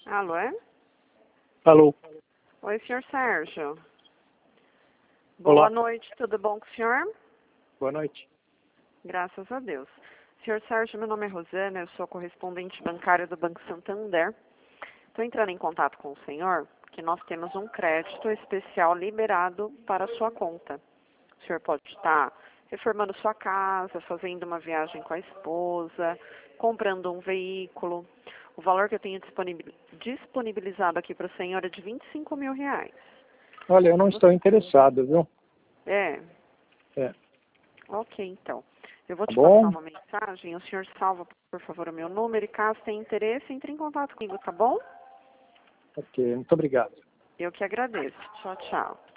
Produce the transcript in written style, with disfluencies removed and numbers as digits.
Alô, é? Alô. Oi, senhor Sérgio. Olá. Boa noite, tudo bom com o senhor? Boa noite. Graças a Deus. Senhor Sérgio, meu nome é Rosana, eu sou correspondente bancária do Banco Santander. Estou entrando em contato com o senhor, porque nós temos um crédito especial liberado para a sua conta. O senhor pode estar reformando sua casa, fazendo uma viagem com a esposa, comprando um veículo. O valor que eu tenho disponibilizado aqui para o senhor é de R$25 mil. Olha, eu não estou interessado, viu? É? É. Ok, então. Eu vou Tá te passar bom? uma mensagem, o senhor salva, por favor, o meu número e caso tenha interesse, entre em contato comigo, tá bom? Ok, muito obrigado. Eu que agradeço. Tchau, tchau.